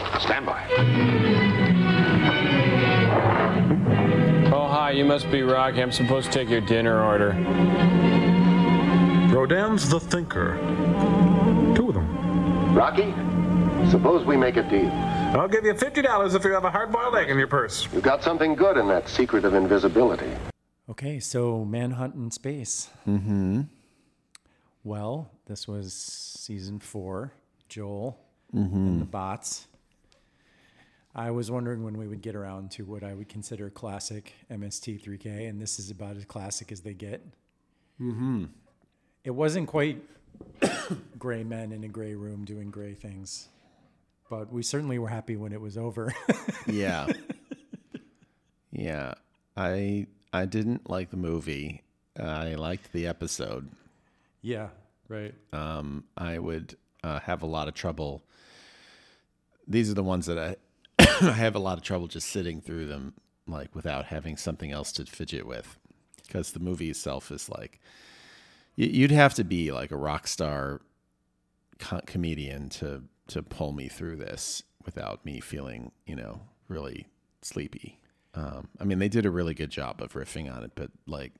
Stand by. Oh, hi, you must be Rocky. I'm supposed to take your dinner order. Rodin's The Thinker. Two of them. Rocky, suppose we make a deal. I'll give you $50 if you have a hard-boiled egg in your purse. You've got something good in that secret of invisibility. Okay, so Manhunt in Space. Mm-hmm. Well, this was season 4. Joel and the bots. I was wondering when we would get around to what I would consider classic MST3K, and this is about as classic as they get. Mm-hmm. It wasn't quite gray men in a gray room doing gray things, but we certainly were happy when it was over. Yeah. Yeah. I didn't like the movie. I liked the episode. Yeah, right. I would have a lot of trouble. These are the ones that I I have a lot of trouble just sitting through them, like without having something else to fidget with, because the movie itself is like, you'd have to be like a rock star comedian to pull me through this without me feeling, really sleepy. I mean, they did a really good job of riffing on it, but like,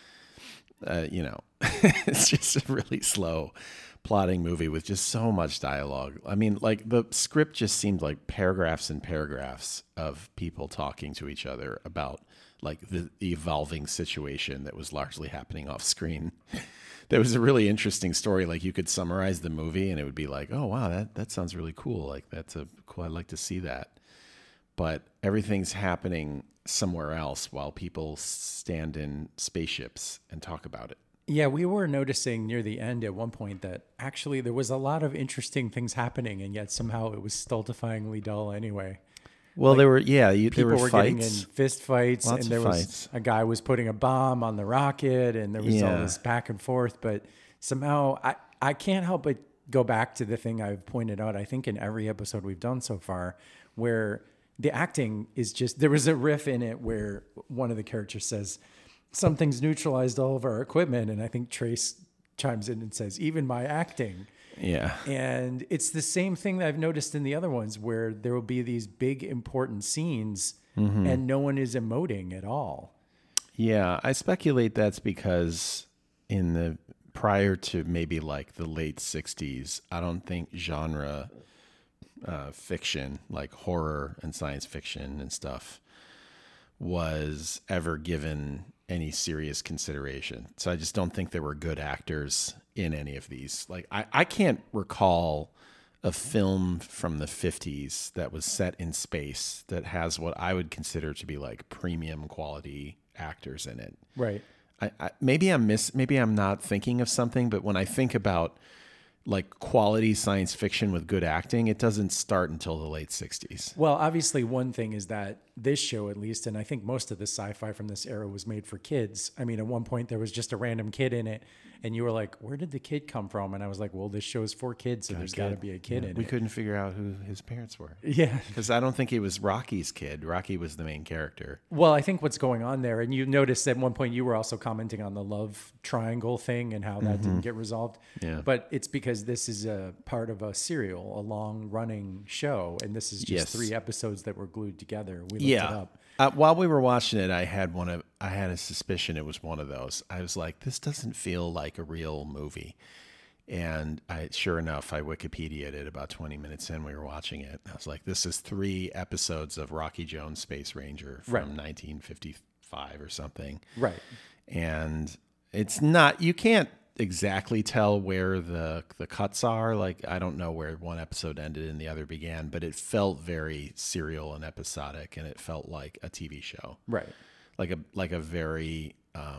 it's just a really slow plotting movie with just so much dialogue. I mean, like the script just seemed like paragraphs and paragraphs of people talking to each other about like the evolving situation that was largely happening off screen. There was a really interesting story. Like you could summarize the movie and it would be like, oh, wow, that sounds really cool. Like that's cool. I'd like to see that. But everything's happening somewhere else while people stand in spaceships and talk about it. Yeah, we were noticing near the end at one point that actually there was a lot of interesting things happening, and yet somehow it was stultifyingly dull anyway. Well, like, there were getting in fights. fist fights, Lots and there of was fights. a guy was putting a bomb on the rocket, and there was all this back and forth. But somehow I can't help but go back to the thing I've pointed out, I think in every episode we've done so far, where the acting is just, there was a riff in it where one of the characters says, something's neutralized all of our equipment. And I think Trace chimes in and says, even my acting. Yeah. And it's the same thing that I've noticed in the other ones where there will be these big important scenes and no one is emoting at all. Yeah. I speculate that's because prior to maybe like the late 60s, I don't think genre fiction, like horror and science fiction and stuff, was ever given any serious consideration. So I just don't think there were good actors in any of these. Like I can't recall a film from the 50s that was set in space that has what I would consider to be like premium quality actors in it. Right. Maybe I'm not thinking of something, but when I think about like quality science fiction with good acting, it doesn't start until the late 60s. Well, obviously one thing is that this show, at least, and I think most of the sci-fi from this era was made for kids. I mean, at one point there was just a random kid in it and you were like, where did the kid come from? And I was like, well, this show's for kids, so there's got to be a kid in it. We couldn't figure out who his parents were. Yeah. Because I don't think it was Rocky's kid. Rocky was the main character. Well, I think what's going on there, and you noticed at one point you were also commenting on the love triangle thing and how that didn't get resolved. Yeah. But it's because this is a part of a serial, a long-running show, and this is just 3 episodes that were glued together. We looked it up. While we were watching it, I had a suspicion it was one of those. I was like, this doesn't feel like a real movie. And sure enough, I Wikipedia'd it about 20 minutes in. We were watching it. I was like, this is 3 episodes of Rocky Jones Space Ranger from 1955 or something. Right. And it's not, you can't exactly tell where the cuts are. Like, I don't know where one episode ended and the other began, but it felt very serial and episodic, and it felt like a TV show. Right. Like a very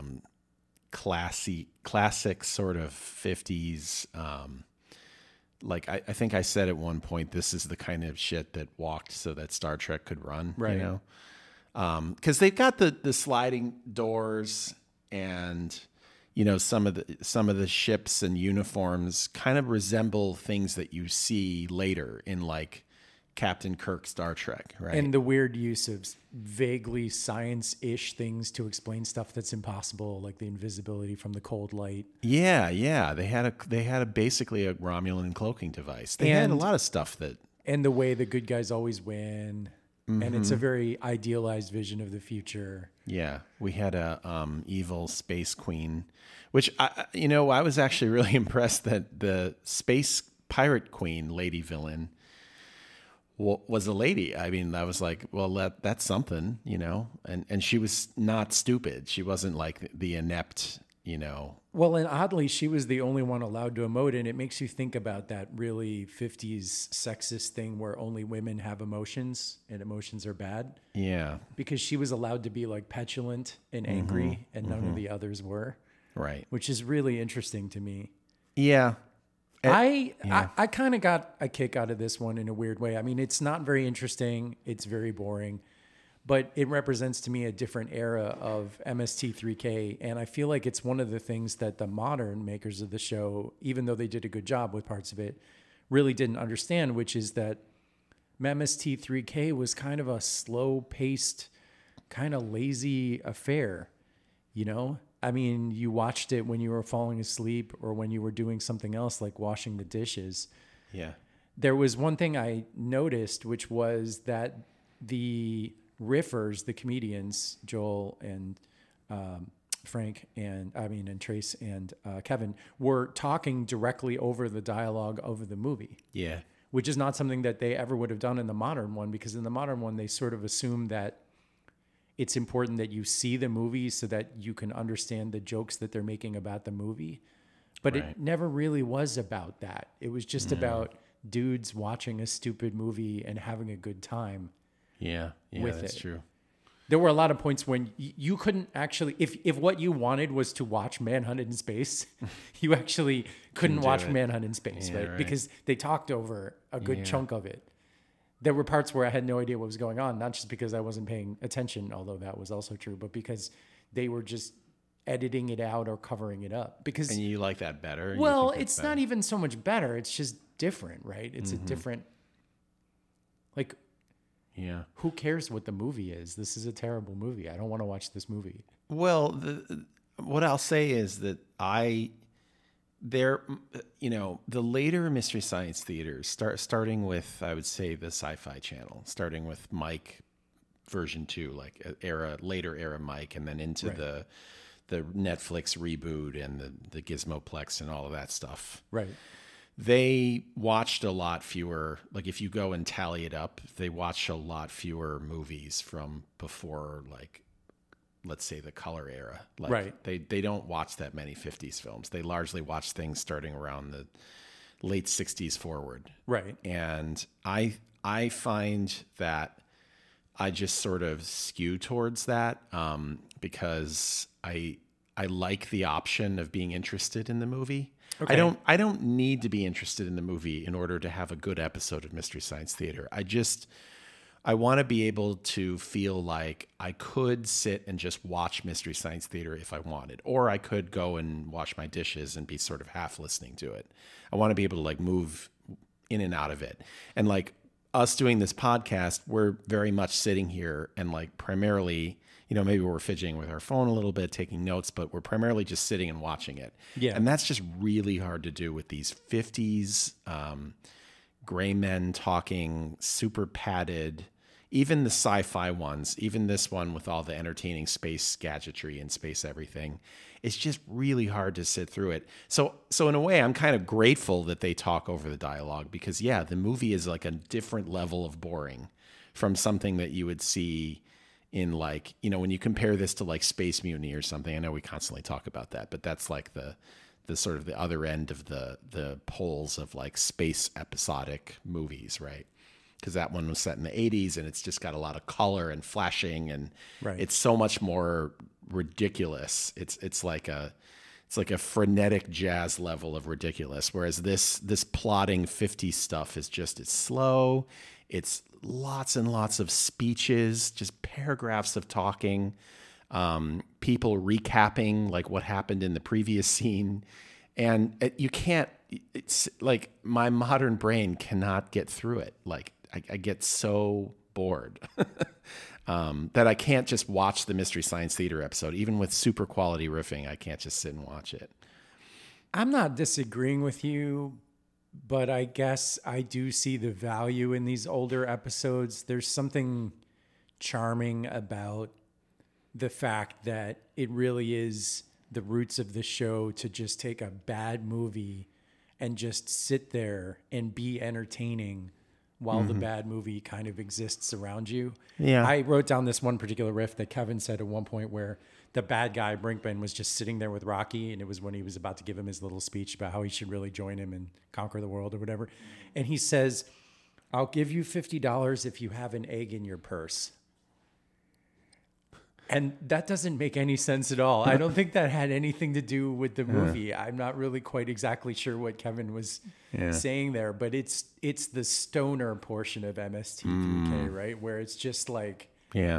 classic sort of 50s. Like I think I said at one point, this is the kind of shit that walked so that Star Trek could run. Right. You know, because they've got the sliding doors, and you know, some of the ships and uniforms kind of resemble things that you see later in like Captain Kirk Star Trek, right? And the weird use of vaguely science-ish things to explain stuff that's impossible, like the invisibility from the cold light. Yeah. They had basically a Romulan cloaking device. They had a lot of stuff that And the way the good guys always win. And it's a very idealized vision of the future. Yeah, we had a evil space queen, which I was actually really impressed that the space pirate queen, lady villain, was a lady. I mean, I was like, well, that's something, and she was not stupid. She wasn't like the inept, Well, and oddly, she was the only one allowed to emote, and it makes you think about that really 50s sexist thing where only women have emotions and emotions are bad. Yeah. Because she was allowed to be like petulant and angry, and none of the others were. Right. Which is really interesting to me. Yeah. I kind of got a kick out of this one in a weird way. I mean, it's not very interesting. It's very boring. But it represents to me a different era of MST3K. And I feel like it's one of the things that the modern makers of the show, even though they did a good job with parts of it, really didn't understand, which is that MST3K was kind of a slow-paced, kind of lazy affair, I mean, you watched it when you were falling asleep or when you were doing something else like washing the dishes. Yeah. There was one thing I noticed, which was that the riffers, the comedians, Joel and Frank and Trace and Kevin, were talking directly over the dialogue of the movie. Yeah. Which is not something that they ever would have done in the modern one, because in the modern one, they sort of assume that it's important that you see the movie so that you can understand the jokes that they're making about the movie. But It never really was about that. It was just about dudes watching a stupid movie and having a good time. Yeah, that's true. There were a lot of points when you couldn't actually, if what you wanted was to watch Manhunt in Space, you actually couldn't watch Manhunt in Space, right? Because they talked over a good chunk of it. There were parts where I had no idea what was going on, not just because I wasn't paying attention, although that was also true, but because they were just editing it out or covering it up. And you like that better? Well, it's not even so much better. It's just different, right? It's a different, like... Yeah. Who cares what the movie is? This is a terrible movie. I don't want to watch this movie. Well, what I'll say is that the later Mystery Science Theaters, starting with, I would say, the Sci-Fi Channel, starting with Mike version 2, like later era Mike, and then into the Netflix reboot and the Gizmoplex and all of that stuff. Right. They watched a lot fewer, like if you go and tally it up, they watched a lot fewer movies from before, like, let's say the color era. Like, right. They don't watch that many 50s films. They largely watch things starting around the late 60s forward. Right. And I find that I just sort of skew towards that because I like the option of being interested in the movie. Okay. I don't need to be interested in the movie in order to have a good episode of Mystery Science Theater. I want to be able to feel like I could sit and just watch Mystery Science Theater if I wanted, or I could go and wash my dishes and be sort of half listening to it. I want to be able to like move in and out of it. And like us doing this podcast, we're very much sitting here and like primarily, maybe we're fidgeting with our phone a little bit, taking notes, but we're primarily just sitting and watching it. Yeah. And that's just really hard to do with these 50s gray men talking, super padded, even the sci-fi ones, even this one with all the entertaining space gadgetry and space everything. It's just really hard to sit through it. So in a way, I'm kind of grateful that they talk over the dialogue because, the movie is like a different level of boring from something that you would see in like, when you compare this to like Space Mutiny or something. I know we constantly talk about that, but that's like the sort of the other end of the poles of like space episodic movies, right? Because that one was set in the 80s and it's just got a lot of color and flashing and it's so much more ridiculous. It's like a frenetic jazz level of ridiculous. Whereas this plotting 50s stuff is just, it's slow. It's lots and lots of speeches, just paragraphs of talking, people recapping like what happened in the previous scene. And it's like my modern brain cannot get through it. Like I get so bored that I can't just watch the Mystery Science Theater episode. Even with super quality riffing, I can't just sit and watch it. I'm not disagreeing with you, but I guess I do see the value in these older episodes. There's something charming about the fact that it really is the roots of the show to just take a bad movie and just sit there and be entertaining while the bad movie kind of exists around you. Yeah. I wrote down this one particular riff that Kevin said at one point where the bad guy, Brinkman, was just sitting there with Rocky, and it was when he was about to give him his little speech about how he should really join him and conquer the world or whatever. And he says, "I'll give you $50 if you have an egg in your purse." And that doesn't make any sense at all. I don't think that had anything to do with the movie. I'm not really quite exactly sure what Kevin was saying there, but it's the stoner portion of MST3K, right? Where it's just like... Yeah.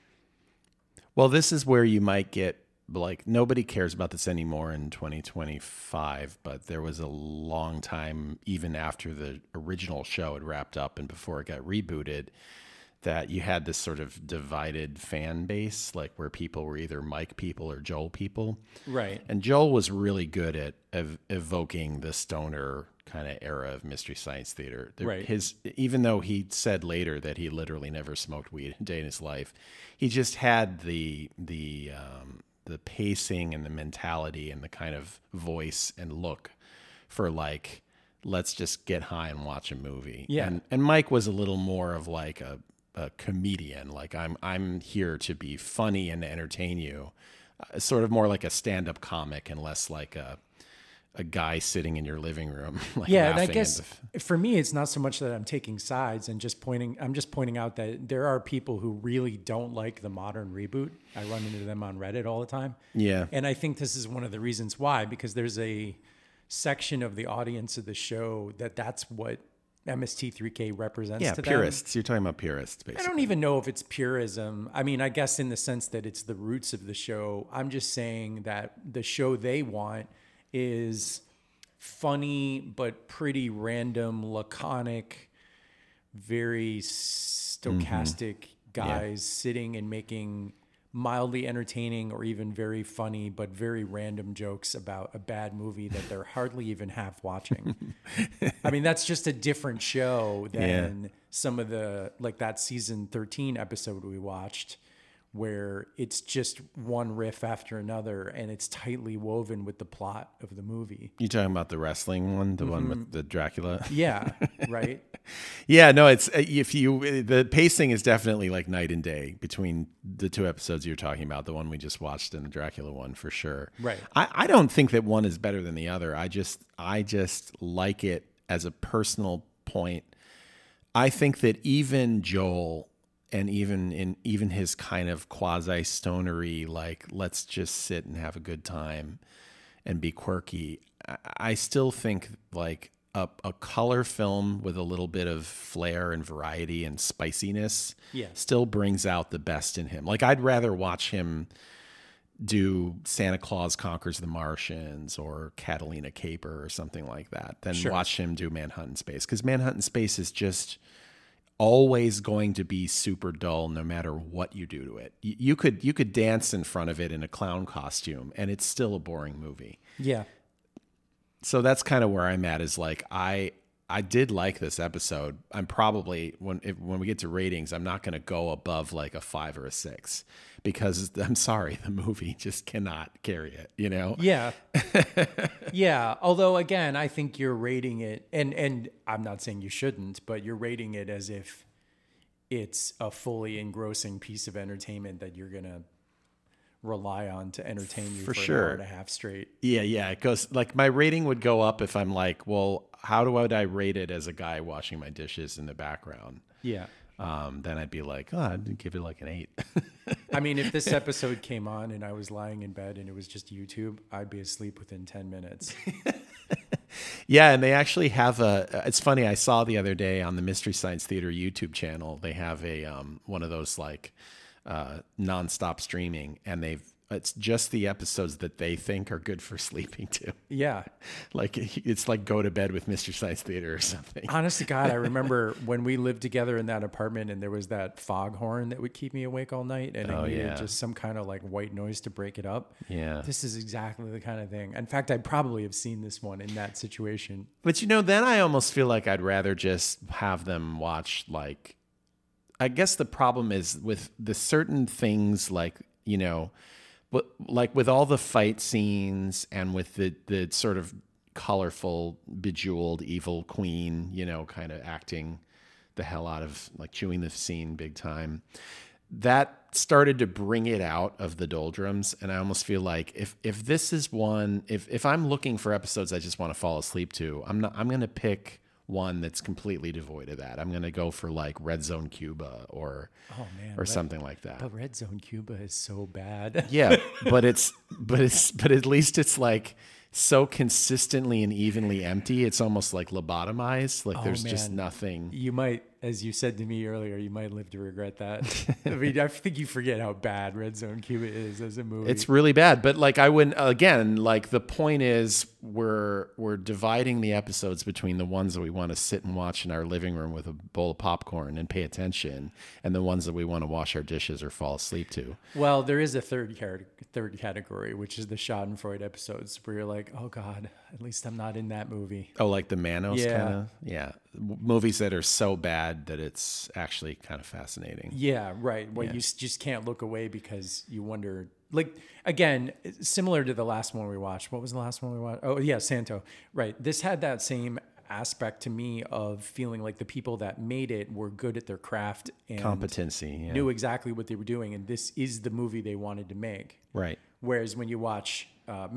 Well, this is where you might get, like, nobody cares about this anymore in 2025, but there was a long time, even after the original show had wrapped up and before it got rebooted, that you had this sort of divided fan base, like where people were either Mike people or Joel people. Right. And Joel was really good at evoking the stoner kind of era of Mystery Science Theater. Right. Even though he said later that he literally never smoked weed a day in his life, he just had the pacing and the mentality and the kind of voice and look for, like, let's just get high and watch a movie. Yeah. And Mike was a little more of like a comedian, like I'm here to be funny and entertain you, sort of more like a stand-up comic and less like a guy sitting in your living room. Like, yeah, and I guess for me, it's not so much that I'm taking sides and I'm just pointing out that there are people who really don't like the modern reboot. I run into them on Reddit all the time. Yeah, and I think this is one of the reasons why, because there's a section of the audience of the show that's what MST3K represents to them. Purists. You're talking about purists, basically. I don't even know if it's purism. I mean, I guess in the sense that it's the roots of the show. I'm just saying that the show they want is funny, but pretty random, laconic, very stochastic guys sitting and making mildly entertaining or even very funny, but very random jokes about a bad movie that they're hardly even half watching. I mean, that's just a different show than some of the, like that season 13 episode we watched, where it's just one riff after another and it's tightly woven with the plot of the movie. You talking about the wrestling one, the one with the Dracula? Yeah, right. Yeah, no, it's the pacing is definitely like night and day between the two episodes you're talking about, the one we just watched and the Dracula one, for sure. Right. I don't think that one is better than the other. I just like it as a personal point. I think that even Joel, and even his kind of quasi-stonery, like, let's just sit and have a good time and be quirky, I still think like a color film with a little bit of flair and variety and spiciness still brings out the best in him. Like, I'd rather watch him do Santa Claus Conquers the Martians or Catalina Caper or something like that than watch him do Manhunt in Space. Because Manhunt in Space is just always going to be super dull no matter what you do to it. You could dance in front of it in a clown costume and it's still a boring movie. Yeah. So that's kind of where I'm at, is like, I did like this episode. I'm probably, when we get to ratings, I'm not going to go above like a 5 or a 6 because I'm sorry, the movie just cannot carry it, you know? Yeah. Yeah. Although, again, I think you're rating it, and I'm not saying you shouldn't, but you're rating it as if it's a fully engrossing piece of entertainment that you're going to rely on to entertain you for an hour and a half straight. Yeah. It goes, like, my rating would go up if I'm like, well, how would I rate it as a guy washing my dishes in the background? Yeah. Then I'd be like, I'd give it like an 8. I mean, if this episode came on and I was lying in bed and it was just YouTube, I'd be asleep within 10 minutes. Yeah, and they actually have it's funny, I saw the other day on the Mystery Science Theater YouTube channel, they have a one of those like nonstop streaming, and it's just the episodes that they think are good for sleeping to. Yeah. Like it's like Go to Bed with Mystery Science Theater or something. Honest to God, I remember when we lived together in that apartment and there was that foghorn that would keep me awake all night, and I needed just some kind of like white noise to break it up. Yeah. This is exactly the kind of thing. In fact, I probably have seen this one in that situation. But then I almost feel like I'd rather just have them watch, like, I guess the problem is with the certain things, like, but like with all the fight scenes and with the sort of colorful, bejeweled evil queen, kind of acting the hell out of, like, chewing the scene big time, that started to bring it out of the doldrums. And I almost feel like if this is one, if I'm looking for episodes I just want to fall asleep to, I'm going to pick one that's completely devoid of that. I'm going to go for like Red Zone Cuba or something like that. But Red Zone Cuba is so bad. Yeah, but at least it's like so consistently and evenly empty. It's almost like lobotomized. Like there's just nothing. You might, as you said to me earlier, you might live to regret that. I mean, I think you forget how bad Red Zone Cuba is as a movie. It's really bad. But like I wouldn't, again, like the point is we're dividing the episodes between the ones that we want to sit and watch in our living room with a bowl of popcorn and pay attention, and the ones that we want to wash our dishes or fall asleep to. Well, there is a third category, which is the Schadenfreude episodes where you're like, oh God, at least I'm not in that movie. Oh, like the Manos kind of? Yeah. Movies that are so bad that it's actually kind of fascinating. Yeah, right. Well, you just can't look away because you wonder, like, again, similar to the last one we watched. What was the last one we watched? Oh, yeah, Santo. Right. This had that same aspect to me of feeling like the people that made it were good at their craft and competency, knew exactly what they were doing. And this is the movie they wanted to make. Right. Whereas when you watch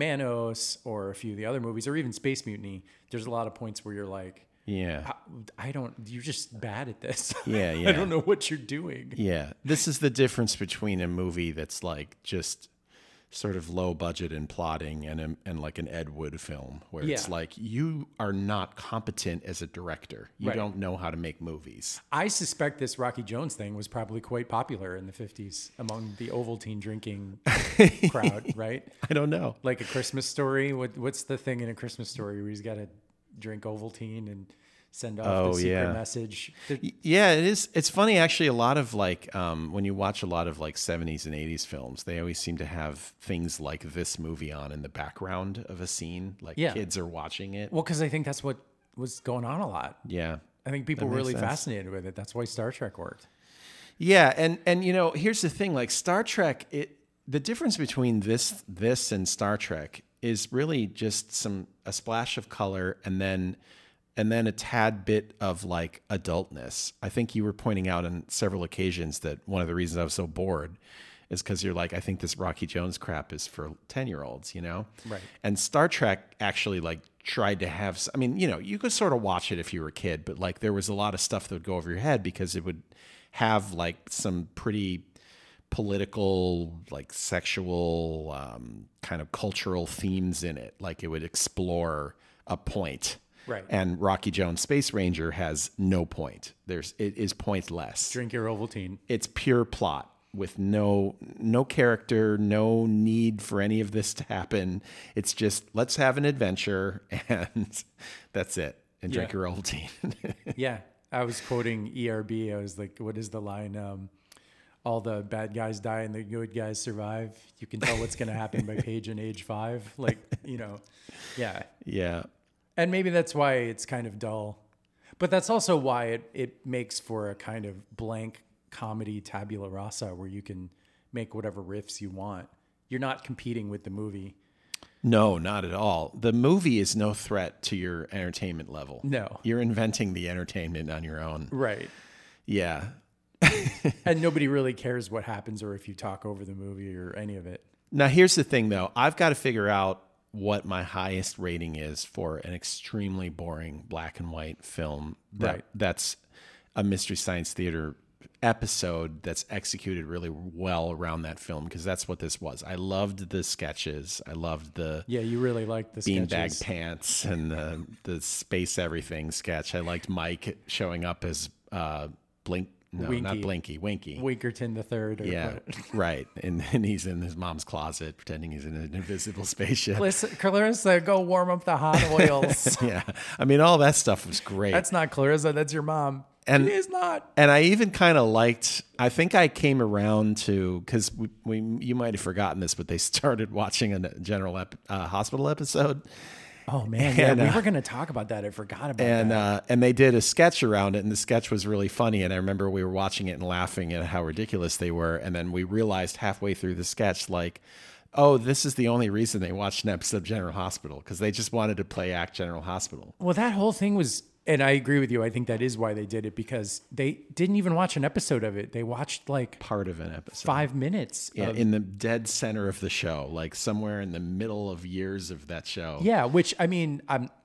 Manos or a few of the other movies, or even Space Mutiny, there's a lot of points where you're like, yeah, you're just bad at this. Yeah. I don't know what you're doing. Yeah. This is the difference between a movie that's like just sort of low budget and plotting and like an Ed Wood film where it's like, you are not competent as a director. You don't know how to make movies. I suspect this Rocky Jones thing was probably quite popular in the 50s among the Ovaltine drinking crowd, right? I don't know. Like A Christmas Story. What's the thing in A Christmas Story where he's got to drink Ovaltine and send off the secret message? Yeah, it is. It's funny, actually. A lot of like, when you watch a lot of like 70s and 80s films, they always seem to have things like this movie on in the background of a scene. Like kids are watching it. Well, because I think that's what was going on a lot. Yeah. I think people were really fascinated with it. That's why Star Trek worked. Yeah. And here's the thing, like Star Trek, the difference between this and Star Trek is really just a splash of color and then a tad bit of like adultness. I think you were pointing out on several occasions that one of the reasons I was so bored is because you're like, I think this Rocky Jones crap is for 10-year-olds, Right. And Star Trek actually like tried to have, I mean, you could sort of watch it if you were a kid, but like there was a lot of stuff that would go over your head because it would have like some pretty political, like sexual, kind of cultural themes in it. Like it would explore a point. Right. And Rocky Jones Space Ranger has no point. It is pointless. Drink your Ovaltine. It's pure plot with no character, no need for any of this to happen. It's just, let's have an adventure and that's it. And drink your Ovaltine. Yeah. I was quoting ERB. I was like, what is the line? All the bad guys die and the good guys survive. You can tell what's going to happen by page and age 5. Like, yeah. Yeah. And maybe that's why it's kind of dull. But that's also why it makes for a kind of blank comedy tabula rasa where you can make whatever riffs you want. You're not competing with the movie. No, not at all. The movie is no threat to your entertainment level. No. You're inventing the entertainment on your own. Right. Yeah. And nobody really cares what happens or if you talk over the movie or any of it. Now, here's the thing, though. I've got to figure out what my highest rating is for an extremely boring black and white film that's a Mystery Science Theater episode that's executed really well around that film, because that's what this was. I loved the sketches. I loved the you really liked the beanbag pants and the space everything sketch. I liked Mike showing up as No, Winky. not Blinky. Winky. Winkerton the Third. Yeah, right. And he's in his mom's closet pretending he's in an invisible spaceship. Clarissa, go warm up the hot oils. Yeah. I mean, all that stuff was great. That's not Clarissa. That's your mom. And It is not. And I even kind of liked, I think I came around to, because you might have forgotten this, but they started watching a General Hospital episode. Oh, man. Yeah, And, we were going to talk about that. I forgot about that. And they did a sketch around it, and the sketch was really funny. And I remember we were watching it and laughing at how ridiculous they were. And then we realized halfway through the sketch, like, oh, this is the only reason they watched an episode of General Hospital, because they just wanted to play act General Hospital. Well, that whole thing was, and I agree with you. I think that is why they did it, because they didn't even watch an episode of it. They watched like Part of an episode. 5 minutes. Yeah, in the dead center of the show, like somewhere in the middle of years of that show. Yeah, which, I mean,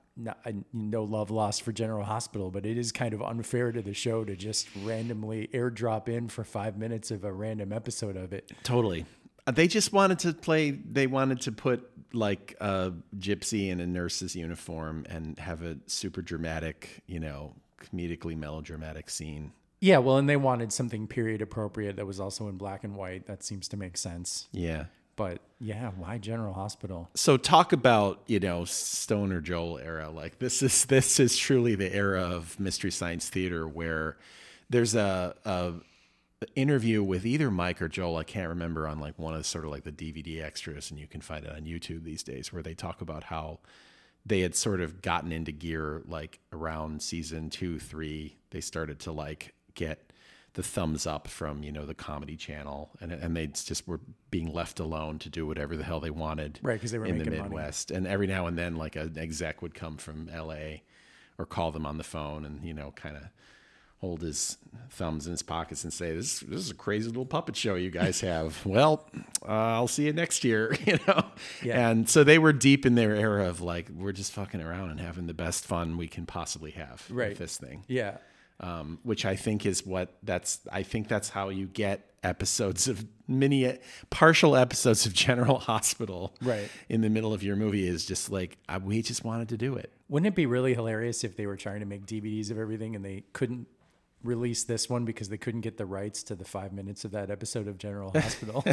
no love lost for General Hospital, but it is kind of unfair to the show to just randomly airdrop in for 5 minutes of a random episode of it. Totally. They just wanted to play, they wanted to put like a gypsy in a nurse's uniform and have a super dramatic, comedically melodramatic scene. Yeah, well, and they wanted something period appropriate that was also in black and white. That seems to make sense. Yeah. But yeah, why General Hospital? So talk about, Stoner Joel era. Like this is truly the era of Mystery Science Theater, where there's a interview with either Mike or Joel, I can't remember, on like one of sort of like the DVD extras, and you can find it on YouTube these days, where they talk about how they had sort of gotten into gear like around season 2, 3. They started to like get the thumbs up from, the Comedy Channel, and they just were being left alone to do whatever the hell they wanted. Right, because they were in the making Midwest. Money. And every now and then like an exec would come from LA or call them on the phone and, kind of hold his thumbs in his pockets and say, this is a crazy little puppet show you guys have. Well, I'll see you next year, Yeah. And so they were deep in their era of like, we're just fucking around and having the best fun we can possibly have with this thing. Yeah. Which I think is I think that's how you get episodes of partial episodes of General Hospital right in the middle of your movie, is just like, we just wanted to do it. Wouldn't it be really hilarious if they were trying to make DVDs of everything and they couldn't release this one because they couldn't get the rights to the 5 minutes of that episode of General Hospital?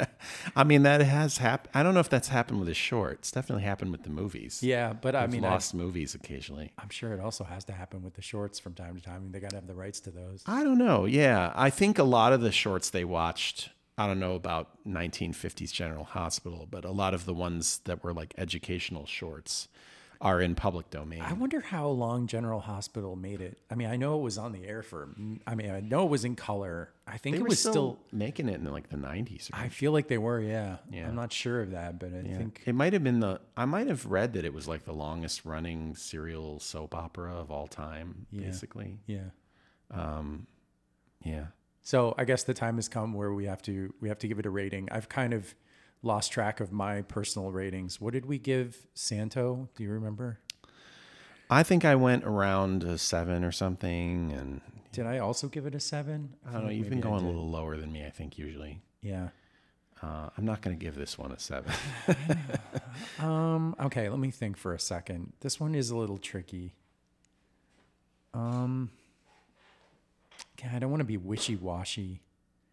I mean, that has happened. I don't know if that's happened with the short. It's definitely happened with the movies. Yeah, but I mean, lost movies occasionally. I'm sure it also has to happen with the shorts from time to time. I mean, they got to have the rights to those. I don't know. Yeah, I think a lot of the shorts they watched, I don't know about 1950s General Hospital, but a lot of the ones that were like educational shorts are in public domain. I wonder how long General Hospital made it. I mean, I know it was on the air I know it was in color. I think they it were was still making it in like the 90s. Right? I feel like they were, yeah. I'm not sure of that, but I think it might have been I might have read that it was like the longest running serial soap opera of all time, basically. Yeah. Yeah. So I guess the time has come where we have to give it a rating. I've kind of lost track of my personal ratings. What did we give Santo? Do you remember? I think I went around a 7 or something. And did I also give it a 7? I don't know. You've been going a little lower than me, I think, usually. Yeah. I'm not going to give this one a 7. Okay, let me think for a second. This one is a little tricky. God, I don't want to be wishy-washy.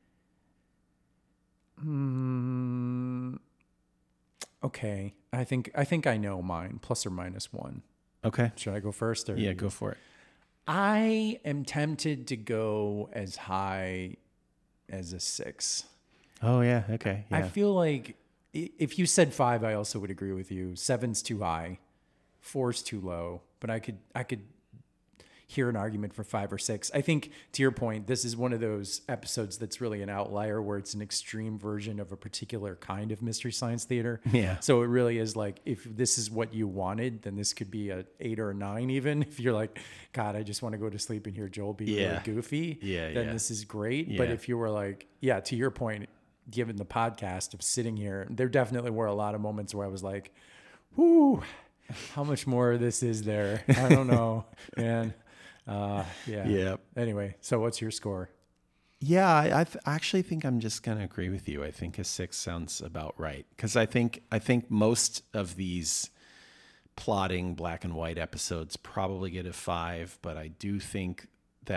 Okay, I think I know mine, +or-1. Okay. Should I go first? Or yeah, go for it. I am tempted to go as high as a 6. Oh yeah, okay. Yeah. I feel like if you said 5, I also would agree with you. 7's too high, 4's too low, but I could hear an argument for 5 or 6. I think, to your point, this is one of those episodes that's really an outlier where it's an extreme version of a particular kind of Mystery Science Theater. Yeah. So it really is like, if this is what you wanted, then this could be a 8 or a 9 even. If you're like, God, I just want to go to sleep and hear Joel be really goofy, then this is great. Yeah. But if you were like, to your point, given the podcast of sitting here, there definitely were a lot of moments where I was like, whoo, how much more of this is there? I don't know, man. Yeah. Anyway, so what's your score? Yeah, I actually think I'm just going to agree with you. I think a 6 sounds about right, because I think most of these plotting black and white episodes probably get a 5, but I do think that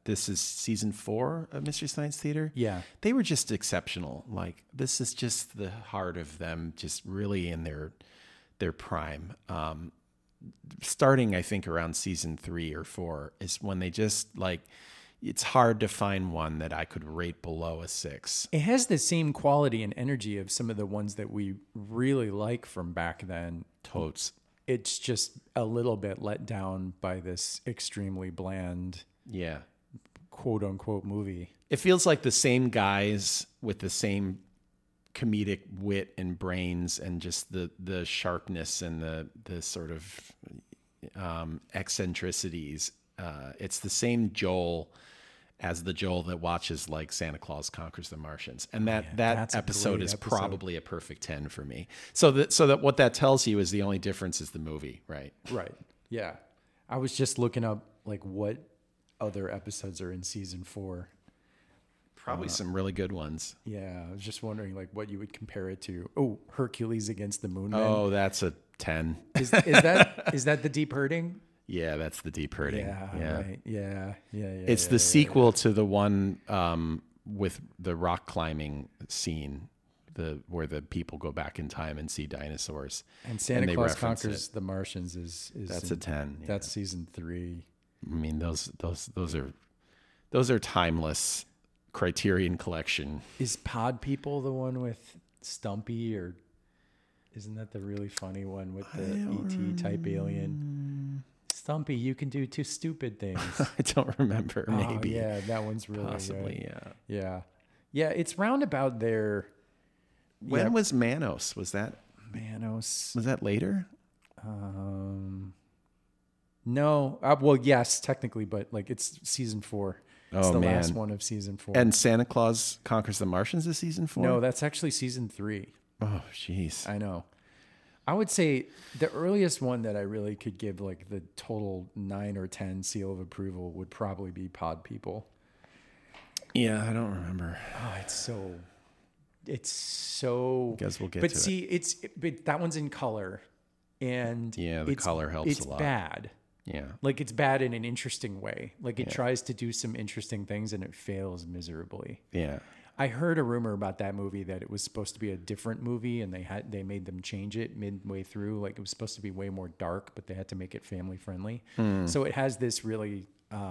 this is season 4 of Mystery Science Theater. Yeah. They were just exceptional. Like, this is just the heart of them, just really in their prime. Starting, I think, around season 3 or 4 is when they just, like, it's hard to find one that I could rate below a 6. It has the same quality and energy of some of the ones that we really like from back then. Totes. It's just a little bit let down by this extremely bland, Yeah. quote unquote movie. It feels like the same guys with the same comedic wit and brains and just the sharpness and the sort of eccentricities. It's the same Joel as the Joel that watches like Santa Claus Conquers the Martians. And that that's a episode great is episode. probably a perfect 10 for me. So that what that tells you is the only difference is the movie, right? Right. Yeah. I was just looking up like what other episodes are in season 4. Probably some really good ones. Yeah. I was just wondering like what you would compare it to. Oh, Hercules Against the Moon Men. Oh, that's a 10. Is that the Deep Hurting? Yeah, that's the Deep Hurting. Yeah. Right. Yeah. It's the sequel to the one with the rock climbing scene, where the people go back in time and see dinosaurs. And Santa they Claus reference Conquers the Martians is That's a 10. Yeah. That's season 3. I mean, those are timeless. Criterion Collection. Is Pod People the one with Stumpy, or isn't that the really funny one with the ET type alien? Stumpy, you can do 2 stupid things. I don't remember. Maybe. Oh, yeah, that one's really Possibly. good. Yeah. Yeah. It's roundabout there. When was Manos? Was that Manos? later? No. Well, yes, technically, but like it's season 4. It's the last one of season 4. And Santa Claus Conquers the Martians is season 4? No, that's actually season 3. Oh, jeez. I know. I would say the earliest one that I really could give like the total 9 or 10 seal of approval would probably be Pod People. Yeah, I don't remember. Oh, it's so. Guess we'll get but to see, but that one's in color, and yeah, the color helps a lot. It's bad. Yeah, Like it's bad in an interesting way. Like it tries to do some interesting things and it fails miserably. yeah. I heard a rumor about that movie that it was supposed to be a different movie, and they made them change it midway through. Like it was supposed to be way more dark, but they had to make it family friendly. So it has this really,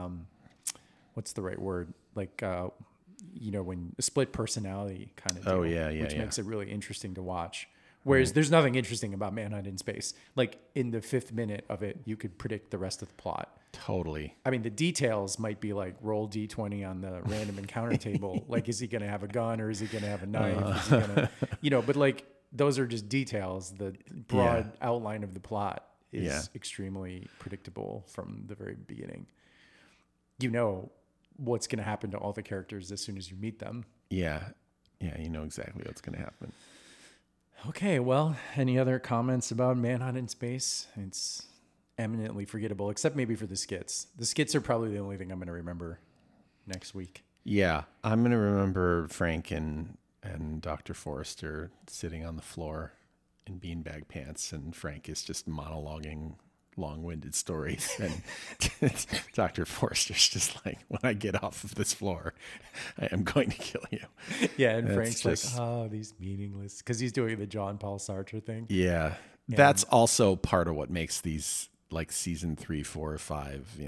what's the right word? Like, when a split personality kind of deal. Oh, yeah, which yeah. makes it really interesting to watch. Whereas there's nothing interesting about Manhunt in Space. Like in the 5th minute of it, you could predict the rest of the plot. Totally. I mean, the details might be like roll D20 on the random encounter table. Like, is he going to have a gun or is he going to have a knife? Is he going to, but like those are just details. The broad outline of the plot is extremely predictable from the very beginning. You know what's going to happen to all the characters as soon as you meet them. Yeah. Yeah. You know exactly what's going to happen. Okay. Well, any other comments about Manhunt in Space? It's eminently forgettable, except maybe for the skits. The skits are probably the only thing I'm going to remember next week. Yeah. I'm going to remember Frank and Dr. Forrester sitting on the floor in beanbag pants, and Frank is just monologuing long-winded stories. And Dr. Forrester's just like, when I get off of this floor, I am going to kill you. Yeah. And Frank's like, oh, these meaningless, because he's doing the John Paul Sartre thing. Yeah. That's also part of what makes these like season 3, 4, or 5,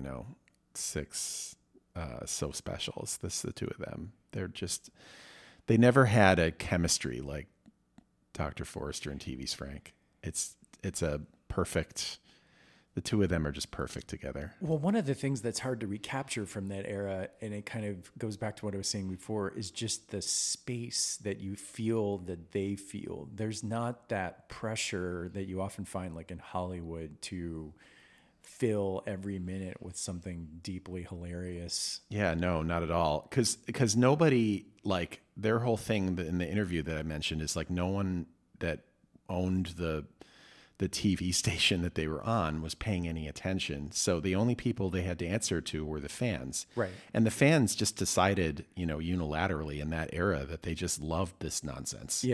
6 so special. It's the 2 of them. They never had a chemistry like Dr. Forrester and TV's Frank. It's a perfect, the 2 of them are just perfect together. Well, one of the things that's hard to recapture from that era, and it kind of goes back to what I was saying before, is just the space that you feel that they feel. There's not that pressure that you often find like in Hollywood to fill every minute with something deeply hilarious. Yeah, no, not at all. Because nobody, like, their whole thing in the interview that I mentioned is like no one that owned the TV station that they were on was paying any attention. So the only people they had to answer to were the fans. Right. And the fans just decided, unilaterally in that era that they just loved this nonsense. Yeah.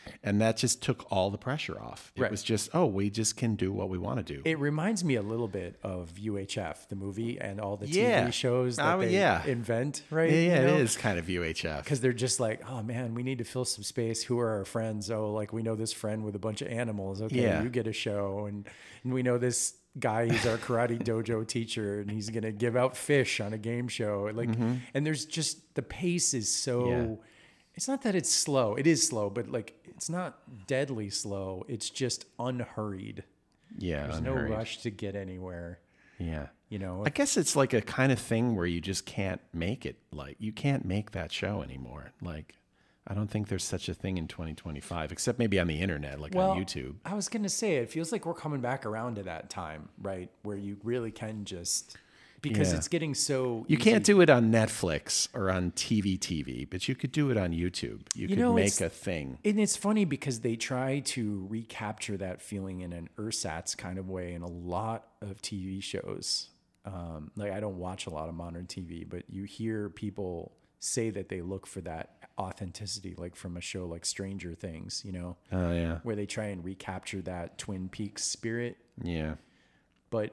And that just took all the pressure off. It was just, we just can do what we want to do. It reminds me a little bit of UHF, the movie, and all the TV shows that they invent, right? Yeah, it is kind of UHF. Because they're just like, oh man, we need to fill some space. Who are our friends? Oh, like we know this friend with a bunch of animals. Okay, you get a show. And we know this guy, he's our karate dojo teacher, and he's going to give out fish on a game show. Like, and there's just, the pace is so... It's not that it's slow. It is slow, but like it's not deadly slow. It's just unhurried. Yeah, there's unhurried. no rush to get anywhere. Yeah, you know. I guess it's like a kind of thing where you just can't make it. Like you can't make that show anymore. Like I don't think there's such a thing in 2025, except maybe on the internet, like on YouTube. I was gonna say it feels like we're coming back around to that time, right, where you really can just. Because it's getting so you can't do it on Netflix or on TV, but you could do it on YouTube. You could make a thing. And it's funny because they try to recapture that feeling in an ersatz kind of way in a lot of TV shows. Like I don't watch a lot of modern TV, but you hear people say that they look for that authenticity, like from a show like Stranger Things, you know? Oh, yeah. Where they try and recapture that Twin Peaks spirit. Yeah. But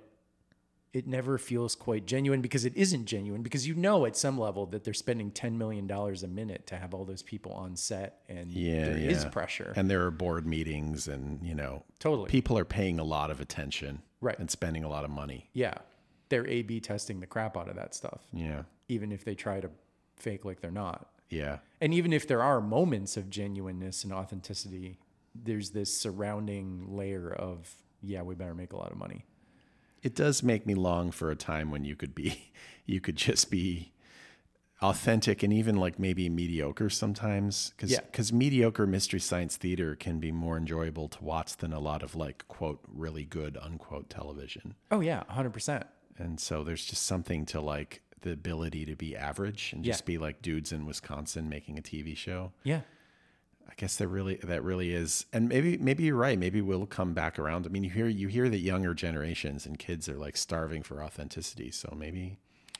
it never feels quite genuine because it isn't genuine, because you know at some level that they're spending $10 million a minute to have all those people on set, and there is pressure. And there are board meetings, and totally people are paying a lot of attention, right, and spending a lot of money. Yeah, they're A/B testing the crap out of that stuff. Yeah, even if they try to fake like they're not. Yeah, and even if there are moments of genuineness and authenticity, there's this surrounding layer of we better make a lot of money. It does make me long for a time when you could just be authentic and even like maybe mediocre sometimes. Because mediocre Mystery Science Theater can be more enjoyable to watch than a lot of like, quote, really good, unquote, television. Oh, yeah, 100%. And so there's just something to like the ability to be average and just be like dudes in Wisconsin making a TV show. Yeah. I guess that really is, and maybe you're right. Maybe we'll come back around. I mean, you hear that younger generations and kids are like starving for authenticity. So maybe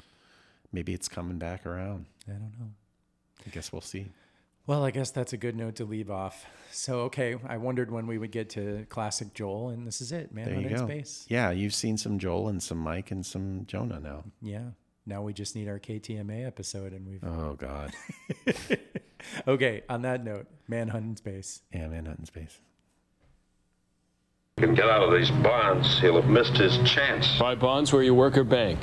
it's coming back around. I don't know. I guess we'll see. Well, I guess that's a good note to leave off. So, okay, I wondered when we would get to classic Joel, and this is it, Manhunt in Space. Yeah, you've seen some Joel and some Mike and some Jonah now. Yeah. Now we just need our KTMA episode, and we've. Oh God. Okay, on that note, Manhunt in Space. Yeah, Manhunt in Space. Can get out of these bonds, he'll have missed his chance. Buy bonds where you work or bank.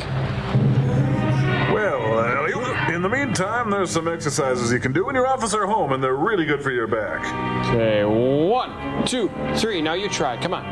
Well, Elliot, in the meantime, there's some exercises you can do in your office or home, and they're really good for your back. Okay, 1, 2, 3. Now you try. Come on.